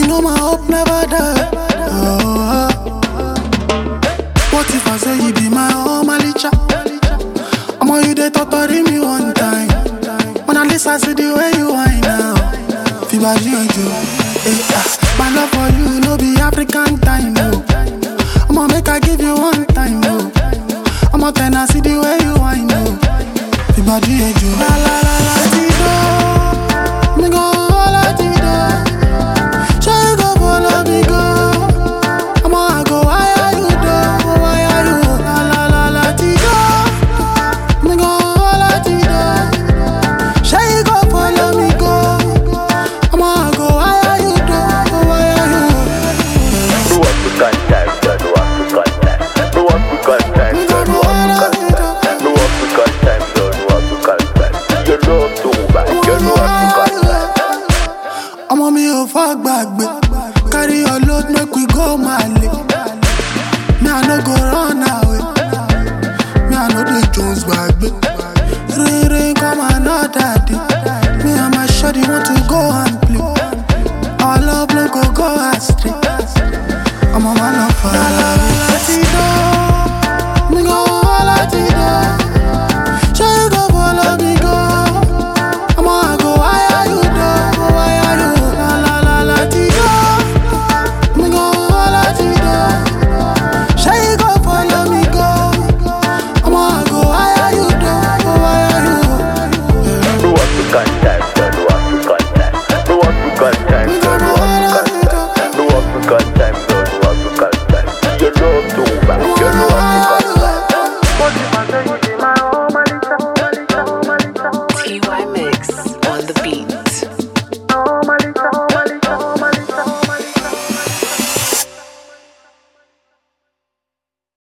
know my hope never die. Oh. What if I say you be my own malicha? Omo, you dey torture me one time. When at least I see the way you whine now. Fibaji ojo, my love for you no be African time, no. Omo, make I give you one time, no. Omo, then I see the way you whine, no. Fibaji ojo, la la la la, tido. Me go holla tido. Sure you go follow me go. Omo, I go wire you do, wire you. La la la la, tido. Me go holla tido. Sure you go follow me go. Omo, I go wire you do, wire you. No African time, no African time. No African time, no African time. No African time, no African time. You love too bad, you know African time. Omo, mi ò fọ́ gbàgbé.